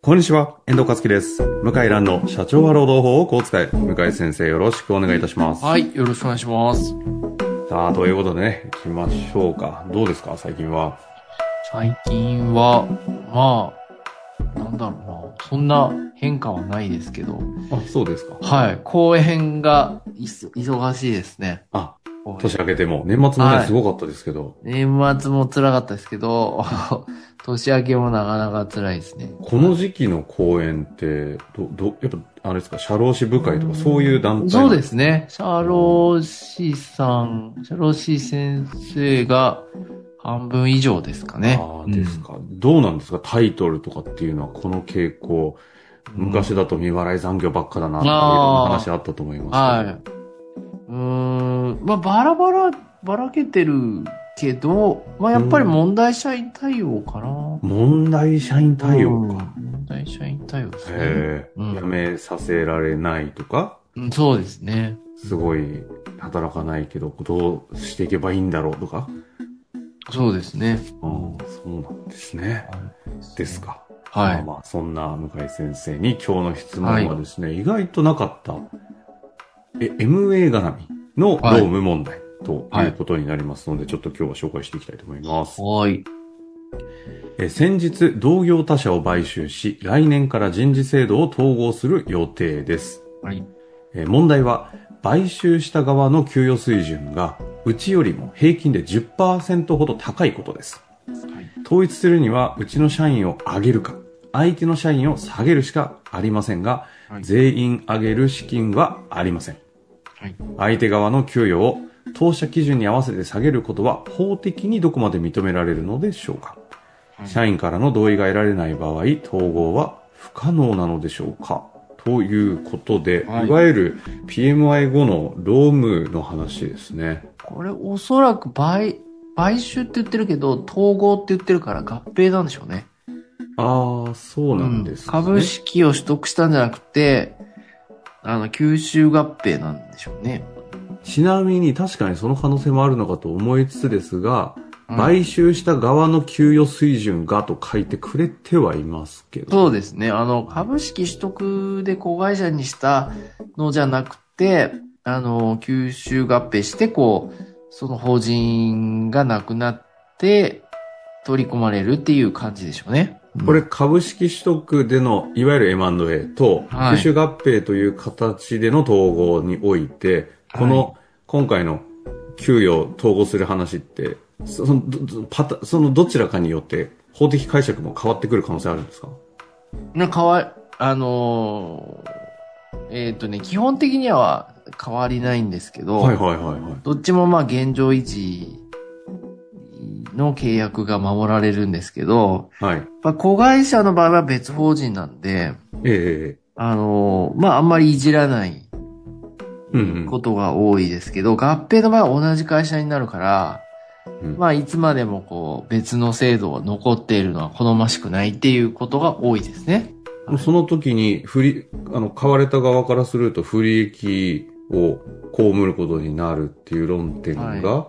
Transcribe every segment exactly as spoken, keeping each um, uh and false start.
こんにちは、遠藤和樹です。向井蘭の社長は労働法をこう使え。向井先生、よろしくお願いいたします。 はい、よろしくお願いします。 さあ、ということでね、行きましょうか。どうですか、最近は。 最近は、まあ、なんだろうな、そんな変化はないですけど。 あ、そうですか。 はい、公演がいそ忙しいですね。 あ、年明けても、年末もね、はい、すごかったですけど。 年末も辛かったですけど、年明けもなかなか辛いですね。 この時期の公演って、ど、ど、やっぱ、あれですか、社労士部会とかそういう団体？ そうですね。社労士さん、社労士先生が半分以上ですかね。 ああ、ですか、うん。どうなんですか、タイトルとかっていうのは、この傾向。昔だと未払い残業ばっかだな、っていう話あったと思いますけど。はい。 うーん、まあ、バラバラ、ばらけてるけど、まあ、やっぱり問題社員対応かな。 うん、問題社員対応か。うん、 問題社員対応ですね。 へえ、うん、辞めさせられないとか、 うん、そうですね。 すごい働かないけど、どうしていけばいいんだろうとか。 そうですね。 うん、そうなんですね。ですか。 はい。 まあまあ、そんな向井先生に今日の質問はですね、はい、意外となかった、え、エムエー 絡みの労務問題ということになりますので、はい、ちょっと今日は紹介していきたいと思います。 はい。 え、先日、同業他社を買収し、来年から人事制度を統合する予定です。 はい。 え、問題は、買収した側の給与水準が、うちよりも平均で じゅっパーセント ほど高いことです。はい、統一するには、うちの社員を上げるか、相手の社員を下げるしかありませんが、はい、全員上げる資金はありません。はい、相手側の給与を当社基準に合わせて下げることは法的にどこまで認められるのでしょうか。はい、社員からの同意が得られない場合、統合は不可能なのでしょうか。ということで、はい、いわゆる ピーエムアイ 後の労務の話ですね。 これおそらく買、買収って言ってるけど、統合って言ってるから合併なんでしょうね。 ああ、そうなんですね、 うん。株式を取得したんじゃなくて、あの、吸収合併なんでしょうね。 ちなみに確かにその可能性もあるのかと思いつつですが、うん、買収した側の給与水準がと書いてくれてはいますけど。 そうですね。あの、株式取得で子会社にしたのじゃなくて、あの、吸収合併して、こう、その法人がなくなって取り込まれるっていう感じでしょうね。 これ株式取得でのいわゆる エムアンドエー と吸収合併という形での統合において、はい、この今回の給与を統合する話ってそのどパタそのどちらかによって法的解釈も変わってくる可能性あるんですか？ な変わあのー、えっ、ー、とね基本的には変わりないんですけど、 はいはいはいはい、 どっちもまあ現状維持の契約が守られるんですけど、 はい。 やっぱ子会社の場合は別法人なんで、 ええあの、まあ、あんまりいじらないことが多いですけど、うんうん、合併の場合は同じ会社になるから、うん、まあ、いつまでもこう、別の制度が残っているのは好ましくないっていうことが多いですね。 その時に、不利、あの、買われた側からすると不利益を被ることになるっていう論点が、はい、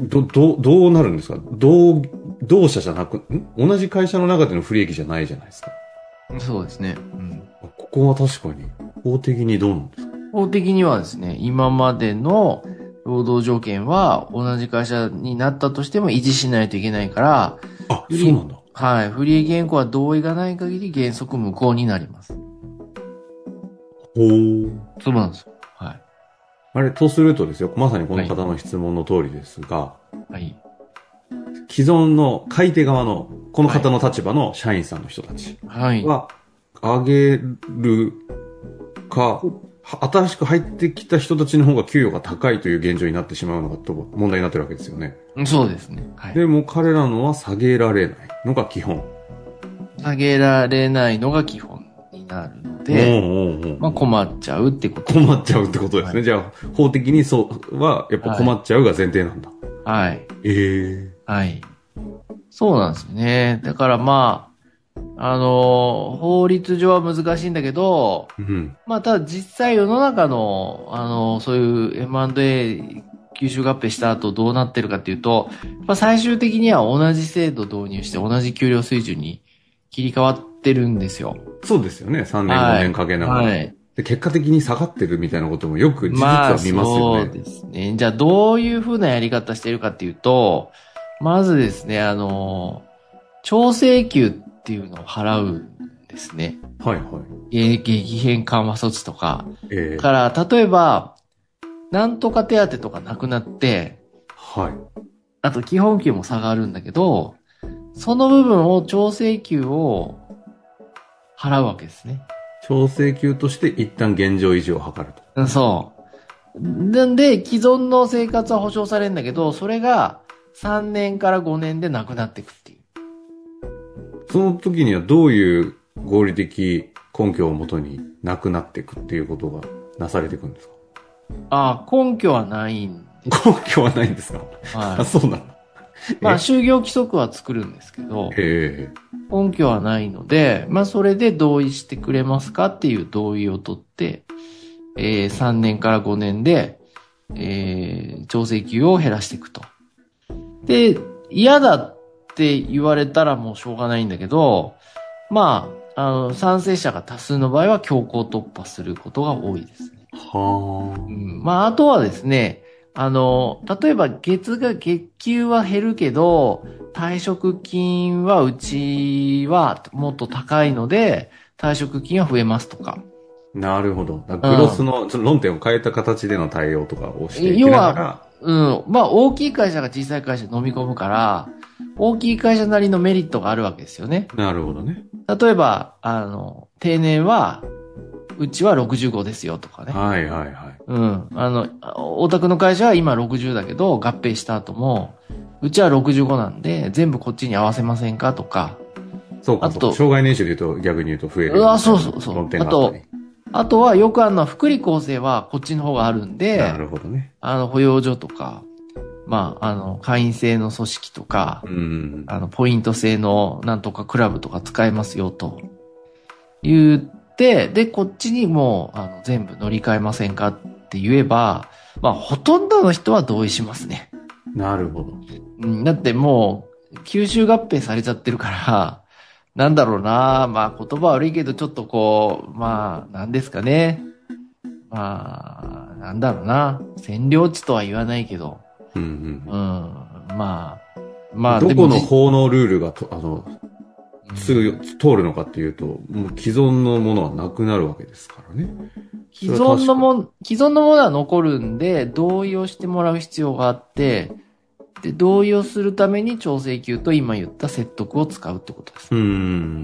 ど、ど、どうなるんですか？同、同社じゃなく、ん同じ会社の中での不利益じゃないじゃないですか。 そうですね。うん。 ここは確かに、法的にどうなんですか？ 法的にはですね、今までの労働条件は同じ会社になったとしても維持しないといけないから、 あ、そうなんだ。 はい。不利益変更は同意がない限り原則無効になります。 ほー。 そうなんですよ。はい。 あれ、とするとですよ、まさにこの方の質問の通りですが、 はい。 既存の買い手側の、この方の立場の社員さんの人たちは、上げるか、新しく入ってきた人たちの方が給与が高いという現状になってしまうのがと問題になってるわけですよね。 そうですね。はい、 でも彼らのは下げられないのが基本。 下げられないのが基本になるので、おうおうおうまあ困っちゃうってこと。 困っちゃうってことですね。はい、じゃあ、法的にそうは、やっぱ困っちゃうが前提なんだ。 はい。 ええー。 はい。そうなんですよね。だからまあ、あの、法律上は難しいんだけど、うん、まあ、ただ実際世の中の、あの、そういう エムアンドエー 吸収合併した後どうなってるかっていうと、まあ、最終的には同じ制度導入して同じ給料水準に切り替わってるんですよ。 そうですよね。さんねん、ごねんかけながら。はい。で、結果的に下がってるみたいなこともよく実は見ますよね。 まあ、そうですね。じゃあ、どういう風なやり方してるかっていうと、まずですね、あの、調整給っていうのを払うんですね。 はいはい。 激変緩和措置とか。 ええー。 だから、例えば、なんとか手当とかなくなって、 はい。 あと、基本給も下がるんだけど、その部分を調整給を払うわけですね。 調整給として一旦現状維持を図ると。そう。なんで、既存の生活は保障されるんだけど、それがさんねんからごねんでなくなっていくっていう。 その時にはどういう合理的根拠をもとになくなっていくっていうことがなされていくんですか？ ああ、根拠はないんです。根拠はないんですか？はい。あ、そうなの。 まあ、就業規則は作るんですけど、 へ根拠はないので、まあ、それで同意してくれますかっていう同意を取って、えー、さんねんからごねんで、えー、調整給を減らしていくと。で、嫌だって言われたらもうしょうがないんだけど、まあ、あの、賛成者が多数の場合は強行突破することが多いですね。 はあ。 うん、まあ、あとはですね、あの、例えば月が、月給は減るけど、退職金はうちはもっと高いので、退職金は増えますとか。 なるほど。グロスの、うん、論点を変えた形での対応とかをしていきながら。 要は、うん。まあ、大きい会社が小さい会社飲み込むから、大きい会社なりのメリットがあるわけですよね。 なるほどね。 例えば、あの、定年は、うちはろくじゅうごですよとかね。 はいはいはい。 うん。あの、お宅の会社は今ろくじゅうだけど、合併した後も、うちはろくじゅうごなんで、全部こっちに合わせませんかとか。 そうか、あと、障害年収で言うと逆に言うと増える。 あ、そうそうそう。あと、あとはよくあるのは福利厚生はこっちの方があるんで、 なるほどね。 あの、保養所とか、まあ、あの、会員制の組織とか、 うん、 あの、ポイント制のなんとかクラブとか使えますよと。言って、で、こっちにもう、あの、全部乗り換えませんかって言えば、まあ、ほとんどの人は同意しますね。 なるほど。 うん、だってもう、吸収合併されちゃってるから、なんだろうな、まあ、言葉悪いけど、ちょっとこう、まあ、なんですかね。まあ、なんだろうな。占領地とは言わないけど。 うんうん。 うん。まあ、まあ、 どこの法のルールがと、あの、通るのかっていうと、もう既存のものはなくなるわけですからね。 既存のもの、既存のものは残るんで、同意をしてもらう必要があって、で、同意をするために調整給と今言った説得を使うってことです。 うん。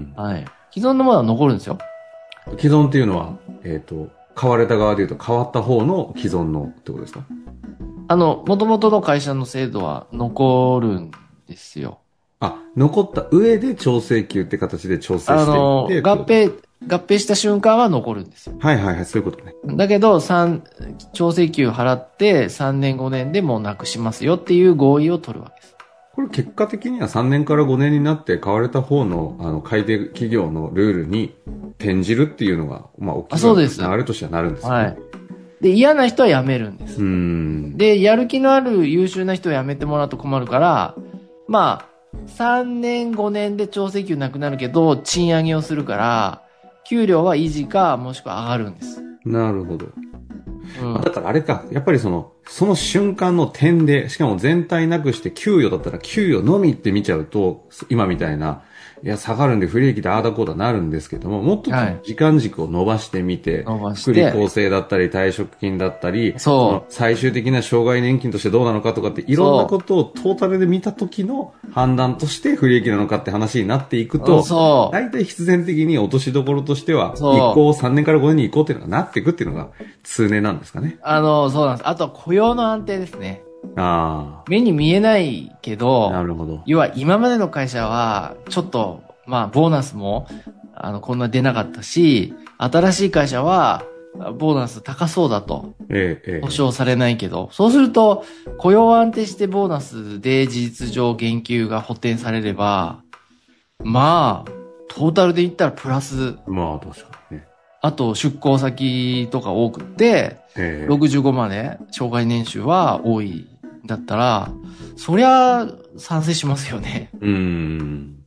はい。既存のものは残るんですよ。 既存っていうのは、えっと、買われた側で言うと変わった方の既存のってことですか？ あの、元々の会社の制度は残るんですよ。 あ、残った上で調整給って形で調整していって。あの、 合併、合併した瞬間は残るんですよ。 はいはいはい、そういうことね。 だけど、三、調整給払ってさんねんごねんでもうなくしますよっていう合意を取るわけです。 これ結果的にはさんねんからごねんになって買われた方の、あの、買い手企業のルールに転じるっていうのが、まあ、大きな流れとしてはなるんですね。 はい。で、嫌な人は辞めるんです。 うん。 で、やる気のある優秀な人を辞めてもらうと困るから、まあ、さんねんごねんで調整給なくなるけど、賃上げをするから、給料は維持か、もしくは上がるんです。 なるほど。うん、だからあれか、やっぱりその、その瞬間の点で、しかも全体なくして給与だったら給与のみって見ちゃうと、今みたいな、いや、下がるんで不利益でああだこうだなるんですけども、もっと時間軸を伸ばしてみて、はい、福利厚生だったり退職金だったり、 そう最終的な障害年金としてどうなのかとかっていろんなことをトータルで見た時の判断として不利益なのかって話になっていくと、 そう大体必然的に落としどころとしては、移行さんねんからごねんに移行っていうのがなっていくっていうのが通年なんですかね。 あの、そうなんです。あとは雇用の安定ですね。 ああ。 目に見えないけど、 なるほど。 要は今までの会社は、ちょっと、まあ、ボーナスも、あの、こんな出なかったし、新しい会社は、ボーナス高そうだと。 ええ、ええ。 保証されないけど、そうすると、雇用安定してボーナスで事実上減給が補填されれば、まあ、トータルで言ったらプラス。 まあ、確かにね。 あと、出向先とか多くって、ええ、ろくじゅうごまで障害年収は多いだったら、そりゃ、賛成しますよね。 うーん。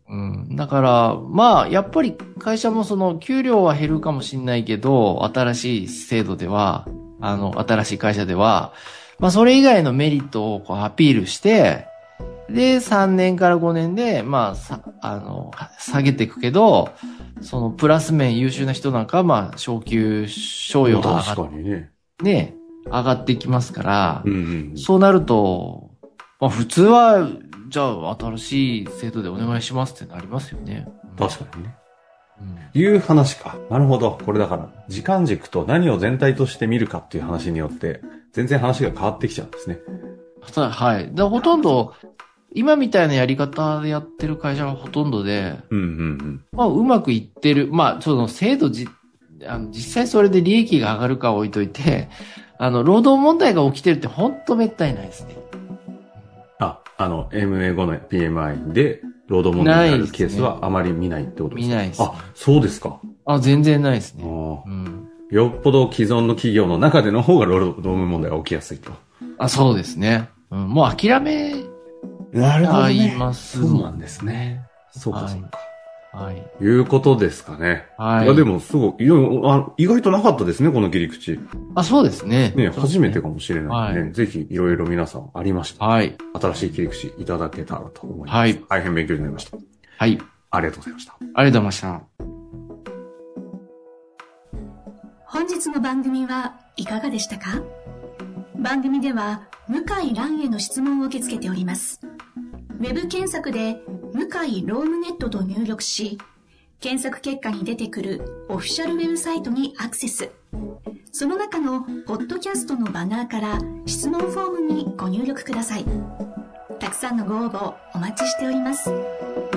うん。だから、まあ、やっぱり会社もその、給料は減るかもしれないけど、新しい制度では、あの、新しい会社では、まあ、それ以外のメリットをこうアピールして、で、さんねんからごねんで、まあ、さ、あの、下げていくけど、その、プラス面優秀な人なんかは、まあ、昇給、賞与が上が確かにね。 ね、上がっていきますから、 うんうんうん、 そうなると、まあ、普通は、じゃあ、新しい制度でお願いしますってなりますよね。 確かにね。うん、いう話か。なるほど。これだから、時間軸と何を全体として見るかっていう話によって、全然話が変わってきちゃうんですね。 はい。でほとんど、今みたいなやり方でやってる会社がほとんどで、 うんうんうん、 まあ、うまくいってる。まあ、その制度じ、あの、実際それで利益が上がるか置いといて、あの、労働問題が起きてるってほんとめったにないですね。 あ、あの、エムエーご の ピーエムアイ で、労働問題になるケースはあまり見ないってことですか？ 見ないです、ね。 あ、そうですか。 あ、全然ないですね。 うん、よっぽど既存の企業の中での方が労働問題が起きやすいと。 あ、そうですね。うん、もう諦め、 なるほど、ね。 言います。 そうなんですね。そうか、そうか。 はい。 いうことですかね。 はい。 いや、でも、すごい、いやあ、意外となかったですね、この切り口。 あ、そうですね。 ね、初めてかもしれないね。 はい、 ぜひ、いろいろ皆さんありました。 はい。 新しい切り口いただけたらと思います。 はい。 大変勉強になりました。 はい。 ありがとうございました。 ありがとうございました。 本日の番組はいかがでしたか？番組では、向井蘭への質問を受け付けております。ウェブ検索で、向井ロームネットと入力し、検索結果に出てくるオフィシャルウェブサイトにアクセス。その中のポッドキャストのバナーから質問フォームにご入力ください。たくさんのご応募お待ちしております。